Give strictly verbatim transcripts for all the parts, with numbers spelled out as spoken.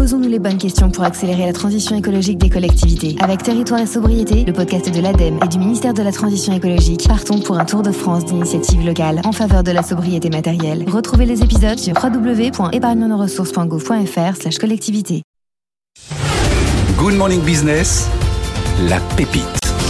Posons-nous les bonnes questions pour accélérer la transition écologique des collectivités. Avec Territoire et Sobriété, le podcast de l'ADEME et du ministère de la Transition écologique, partons pour un tour de France d'initiatives locales en faveur de la sobriété matérielle. Retrouvez les épisodes sur w w w point épargne nos ressources point gouv point f r slash collectivité. Good Morning Business, la pépite.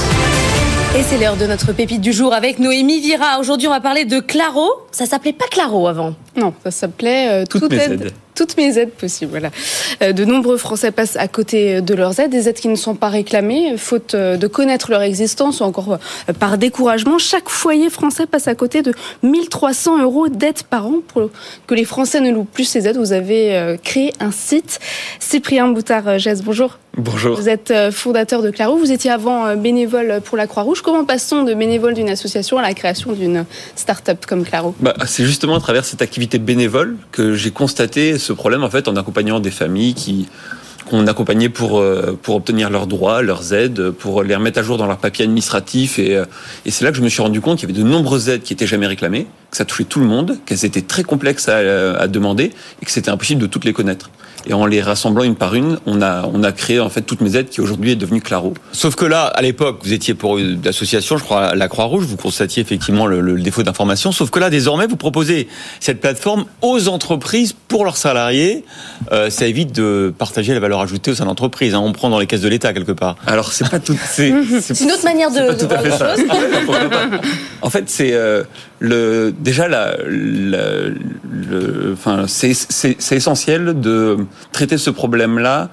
Et c'est l'heure de notre pépite du jour avec Noémie Vira. Aujourd'hui, on va parler de Claro. Ça s'appelait pas Claro avant. Non, ça s'appelait euh, toutes, toutes mes aides. aides. Toutes mes aides possibles, voilà. Euh, de nombreux Français passent à côté de leurs aides, des aides qui ne sont pas réclamées, faute de connaître leur existence ou encore euh, par découragement. Chaque foyer français passe à côté de mille trois cents euros d'aides par an. Pour que les Français ne louent plus ces aides, vous avez euh, créé un site. Cyprien Boutard-Gesse, bonjour. Bonjour. Vous êtes fondateur de Claro. Vous étiez avant bénévole pour la Croix-Rouge. Comment passe-t-on de bénévole d'une association à la création d'une start-up comme Claro ? Bah, c'est justement à travers cette activité bénévole que j'ai constaté ce problème en fait en accompagnant des familles qui qu'on accompagnait pour pour obtenir leurs droits, leurs aides, pour les remettre à jour dans leurs papiers administratifs et et c'est là que je me suis rendu compte qu'il y avait de nombreuses aides qui étaient jamais réclamées, que ça touchait tout le monde, qu'elles étaient très complexes à, à demander et que c'était impossible de toutes les connaître. Et en les rassemblant une par une, on a on a créé en fait toutes mes aides qui aujourd'hui est devenue Claro. Sauf que là, à l'époque, vous étiez pour une association, je crois, la Croix-Rouge, vous constatiez effectivement le, le défaut d'information. Sauf que là, désormais, vous proposez cette plateforme aux entreprises pour leurs salariés. Euh, ça évite de partager la valeur ajoutée au sein de l'entreprise. Hein. On prend dans les caisses de l'État quelque part. Alors c'est pas tout. C'est, c'est, c'est une autre manière de, de voir les choses. En fait, c'est euh, le déjà la, la le enfin c'est c'est c'est essentiel de traiter ce problème-là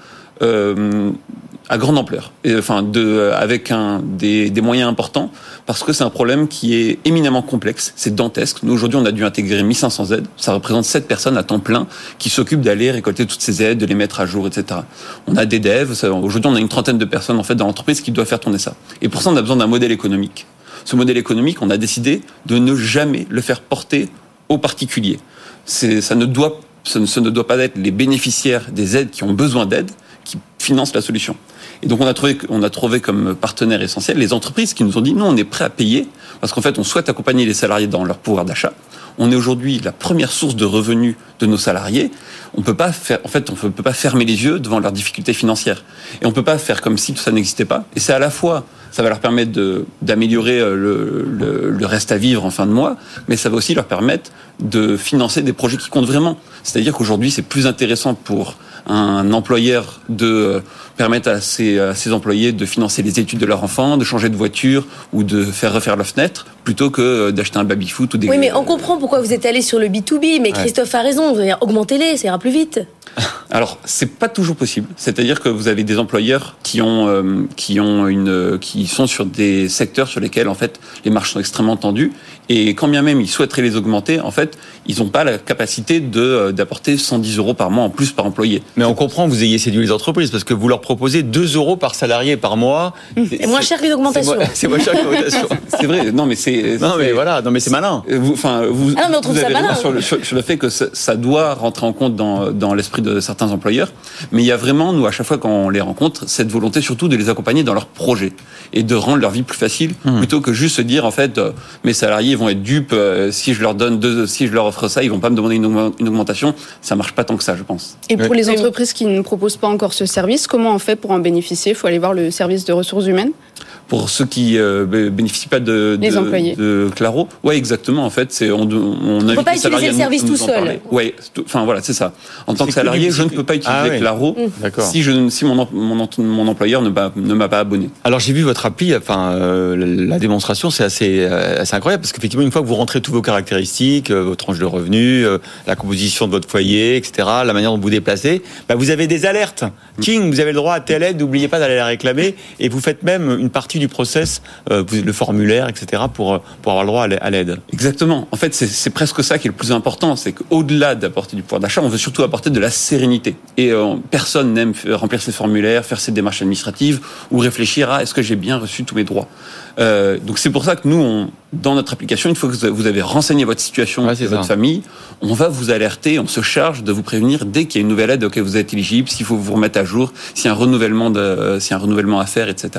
euh, à grande ampleur, et, enfin de avec un des, des moyens importants, parce que c'est un problème qui est éminemment complexe, c'est dantesque. Nous aujourd'hui, on a dû intégrer mille cinq cents aides, ça représente sept personnes à temps plein qui s'occupent d'aller récolter toutes ces aides, de les mettre à jour, et cetera. On a des devs, ça, aujourd'hui on a une trentaine de personnes en fait dans l'entreprise qui doivent faire tourner ça. Et pour ça, on a besoin d'un modèle économique. Ce modèle économique, on a décidé de ne jamais le faire porter aux particuliers. C'est, ça ne doit Ce ne, ce ne doit pas être les bénéficiaires des aides qui ont besoin d'aide qui financent la solution. Et donc on a trouvé, on a trouvé comme partenaire essentiel les entreprises qui nous ont dit nous on est prêt à payer parce qu'en fait on souhaite accompagner les salariés dans leur pouvoir d'achat. On est aujourd'hui la première source de revenus de nos salariés. On peut pas faire, en fait, on peut pas fermer les yeux devant leurs difficultés financières. Et on peut pas faire comme si tout ça n'existait pas. Et c'est à la fois, ça va leur permettre de, d'améliorer le, le, le reste à vivre en fin de mois, mais ça va aussi leur permettre de financer des projets qui comptent vraiment. C'est-à-dire qu'aujourd'hui, c'est plus intéressant pour un employeur de permettre à ses, à ses employés de financer les études de leur enfant, de changer de voiture ou de faire refaire leur fenêtre, plutôt que d'acheter un baby-foot ou des... Oui, mais on comprend pourquoi vous êtes allé sur le B deux B, mais Christophe ouais. a raison, vous allez augmenter-les, ça ira plus vite. Alors, c'est pas toujours possible. C'est-à-dire que vous avez des employeurs qui ont, euh, qui ont une, qui sont sur des secteurs sur lesquels, en fait, les marges sont extrêmement tendues. Et quand bien même ils souhaiteraient les augmenter, en fait, ils n'ont pas la capacité de, d'apporter cent dix euros par mois en plus par employé. Mais on comprend que vous ayez séduit les entreprises parce que vous leur proposez deux euros par salarié par mois. C'est, c'est moins cher qu'une augmentation. C'est moins, c'est moins cher qu'une augmentation. C'est vrai. Non, mais c'est. Non, c'est, mais voilà. Non, mais c'est malin. Vous, enfin, vous. Ah non, mais on trouve vous ça avez malin. Sur le, sur, sur le fait que ça, ça doit rentrer en compte dans, dans l'esprit de certains employeurs. Mais il y a vraiment, nous, à chaque fois quand on les rencontre, cette volonté surtout de les accompagner dans leurs projets et de rendre leur vie plus facile, mmh. plutôt que juste se dire, en fait, euh, mes salariés vont être dupes. Euh, si je leur donne deux, si je leur offre ça, ils vont pas me demander une, une augmentation. Ça marche pas tant que ça, je pense. Et pour oui. les entreprises qui ne proposent pas encore ce service, comment on fait pour en bénéficier ? Il faut aller voir le service de ressources humaines. Pour ceux qui euh, bénéficient pas de, les de, employés. de Claro, ouais, exactement. En fait, c'est on, on, on peut pas utiliser le service tout seul. Ouais, enfin voilà, c'est ça. En tant que salarié, je ne peux pas utiliser ah, ouais. Claro mmh. si je si mon mon, mon employeur ne, ne m'a pas abonné. Alors j'ai vu votre appli, enfin euh, la démonstration, c'est assez euh, assez incroyable parce qu'effectivement une fois que vous rentrez tous vos caractéristiques, euh, votre tranche de revenus, euh, la composition de votre foyer, et cetera, la manière dont vous vous déplacez, bah, vous avez des alertes. Mmh. King, vous avez le droit à telle aide, n'oubliez pas d'aller la réclamer et vous faites même une partie du process, euh, le formulaire, et cetera, pour, pour avoir le droit à l'aide. Exactement. En fait, c'est, c'est presque ça qui est le plus important, c'est qu'au-delà d'apporter du pouvoir d'achat, on veut surtout apporter de la sérénité. Et euh, personne n'aime remplir ses formulaires, faire ses démarches administratives ou réfléchir à est-ce que j'ai bien reçu tous mes droits. Euh, donc c'est pour ça que nous, on, dans notre application, une fois que vous avez renseigné votre situation, ouais, votre ça. famille, on va vous alerter, on se charge de vous prévenir dès qu'il y a une nouvelle aide auquel vous êtes éligible, s'il faut vous remettre à jour, s'il y a un renouvellement de, s'il y a un renouvellement à faire, et cetera.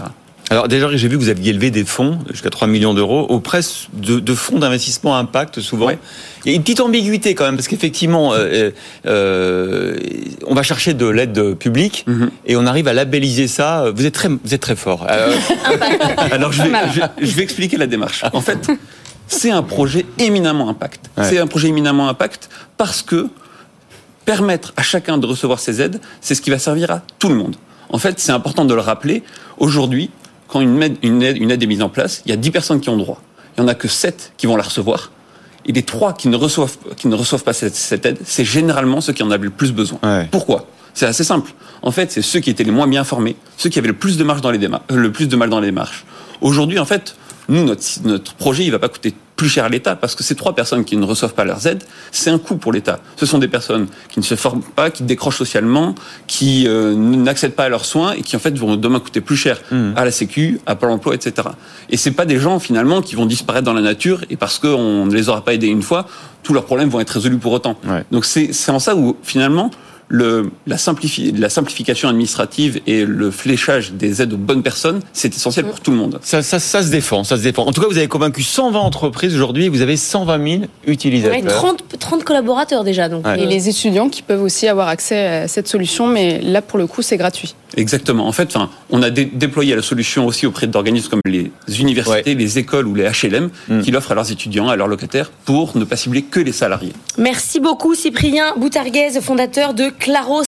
Alors déjà, j'ai vu que vous aviez levé des fonds jusqu'à trois millions d'euros auprès de, de fonds d'investissement impact souvent. Ouais. Il y a une petite ambiguïté quand même parce qu'effectivement, euh, euh, on va chercher de l'aide publique mm-hmm. et on arrive à labelliser ça. Vous êtes très, vous êtes très fort. Euh, Alors je vais, je, je vais expliquer la démarche. En fait, c'est un projet éminemment impact. Ouais. C'est un projet éminemment impact parce que permettre à chacun de recevoir ces aides, c'est ce qui va servir à tout le monde. En fait, c'est important de le rappeler. Aujourd'hui, quand une aide, une, aide, une aide est mise en place, il y a dix personnes qui ont droit. Il n'y en a que sept qui vont la recevoir. Et les trois qui ne reçoivent, qui ne reçoivent pas cette, cette aide, c'est généralement ceux qui en avaient le plus besoin. Ouais. Pourquoi ? C'est assez simple. En fait, c'est ceux qui étaient les moins bien formés, ceux qui avaient le plus de marge dans les démarches, le plus de mal dans les démarches. Aujourd'hui, en fait, nous, notre, notre projet, il va pas coûter plus cher à l'État parce que ces trois personnes qui ne reçoivent pas leurs aides, c'est un coût pour l'État. Ce sont des personnes qui ne se forment pas, qui décrochent socialement, qui euh, n'accèdent pas à leurs soins et qui en fait vont demain coûter plus cher mmh. à la Sécu, à Pôle Emploi, et cetera. Et c'est pas des gens finalement qui vont disparaître dans la nature et parce qu'on ne les aura pas aidés une fois, tous leurs problèmes vont être résolus pour autant. Ouais. Donc c'est, c'est en ça où finalement Le, la, simplifi- la simplification administrative et le fléchage des aides aux bonnes personnes, c'est essentiel pour tout le monde. Ça, ça, ça se défend, ça se défend. En tout cas, vous avez convaincu cent vingt entreprises aujourd'hui et vous avez cent vingt mille utilisateurs. Ouais, trente, trente collaborateurs déjà. Donc. Ouais. Et les étudiants qui peuvent aussi avoir accès à cette solution, mais là, pour le coup, c'est gratuit. Exactement. En fait, on a dé- déployé la solution aussi auprès d'organismes comme les universités, ouais. les écoles ou les H L M mmh. qui l'offrent à leurs étudiants, à leurs locataires, pour ne pas cibler que les salariés. Merci beaucoup Cyprien Boutarguez, fondateur de Claro.